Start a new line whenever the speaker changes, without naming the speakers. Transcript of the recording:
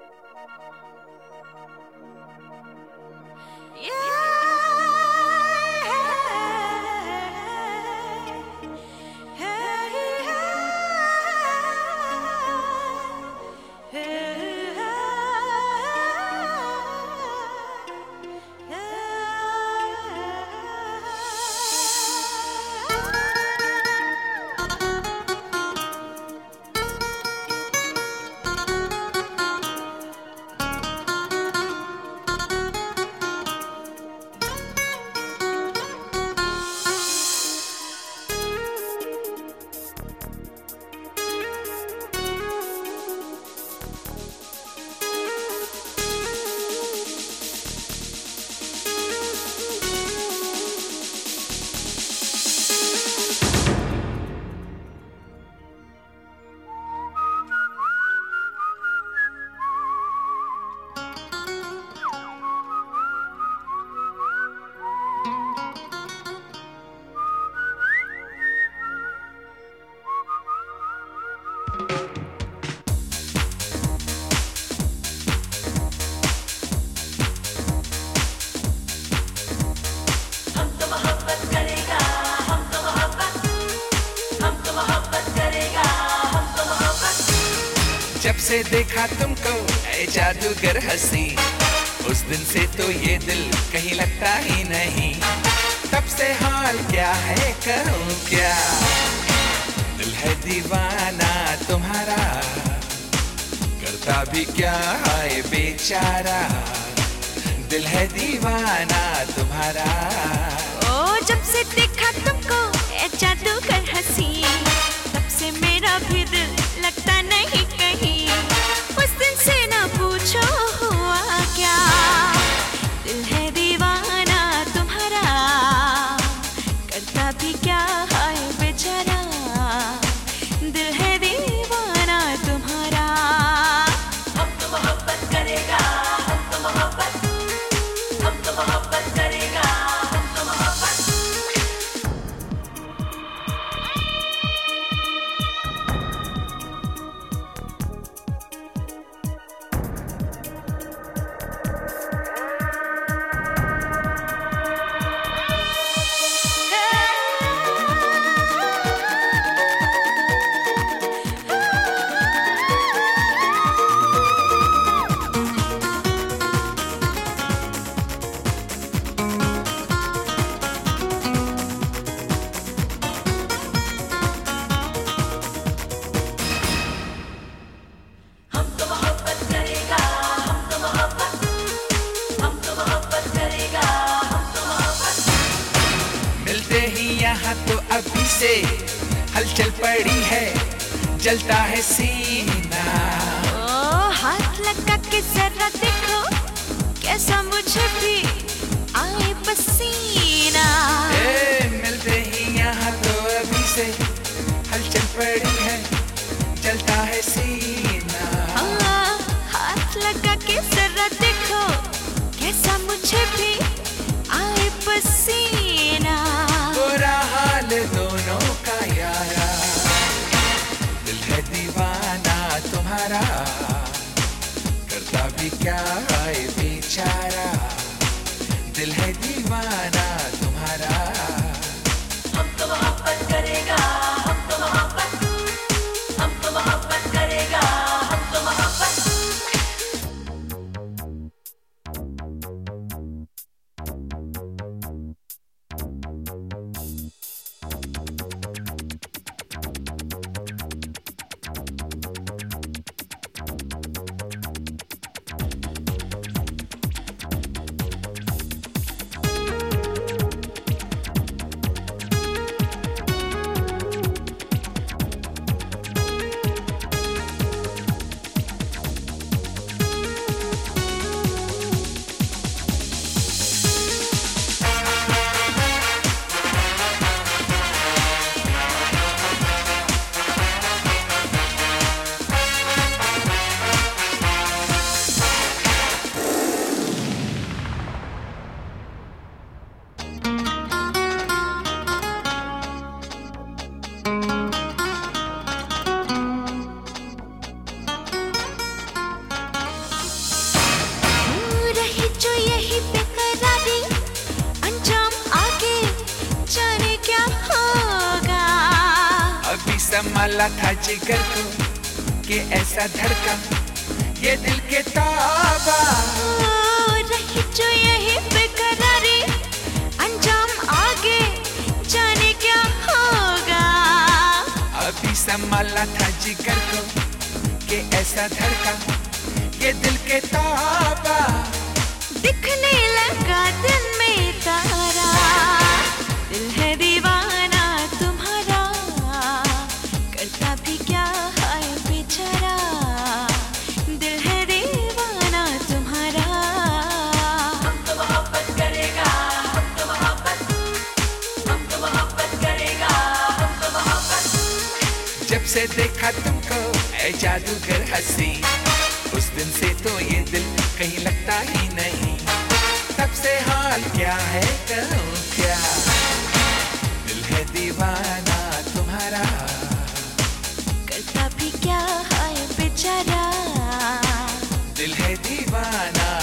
जब से देखा तुमको ऐ जादूगर हंसी, उस दिन से तो ये दिल कहीं लगता ही नहीं। तब से हाल क्या है करूं क्या, दिल है दीवाना तुम्हारा, करता भी क्या है बेचारा, दिल है दीवाना तुम्हारा।
ओ जब से देखा तुमको ऐ जादूगर हंसी, तब से मेरा भी दिल लगता नहीं कहीं। उस दिन से ना पूछो हुआ क्या, दिल है दीवाना तुम्हारा, करता भी क्या है बेचारा, दिल है दीवाना तुम्हारा। हम तो मोहब्बत करेगा, हम तो मोहब्बत, हम तो मोहब्बत करेगा, हम तो मोहब्बत।
यहाँ तो अभी से हलचल पड़ी है, जलता है सीना।
ओ हाथ लगा के जरा देखो, कैसा मुझे भी आए पसीना।
मिलते ही यहाँ तो अभी से हलचल पड़ी है, जलता है सीना।
हाथ लगा के जरा देखो, कैसा मुझे भी आए पसीना।
बुरा हाल दोनों का यारा, दिल है दीवाना तुम्हारा, करता भी क्या है बेचारा, दिल है दीवाना तुम्हारा।
हम तो मोहब्बत करेगा, हम तो मोहब्बत, हम तो मोहब्बत करेगा, हम तो मोहब्बत।
संभाला था जिगर को कि ऐसा धड़का ये दिल के ताबा।
रही जो यही बेकरारी, अंजाम आगे जाने क्या होगा।
अभी संभाला था जिगर को कि ऐसा धड़का ये दिल के ताबा।
दिखने लगा दिन में तारा, दिल है दीवाना तुम्हारा, करता भी क्या है बेचारा, दिल है दीवाना तुम्हारा। हमको मोहब्बत करेगा, हमको मोहब्बत, हमको मोहब्बत करेगा, हमको मोहब्बत।
जब से देखा तुमको ऐ जादूगर हंसी, उस दिन से तो ये दिल कहीं लगता ही नहीं। तब से हाल क्या है कहूँ क्या, दिल है दीवाना तुम्हारा,
करता भी क्या है बेचारा,
दिल है दीवाना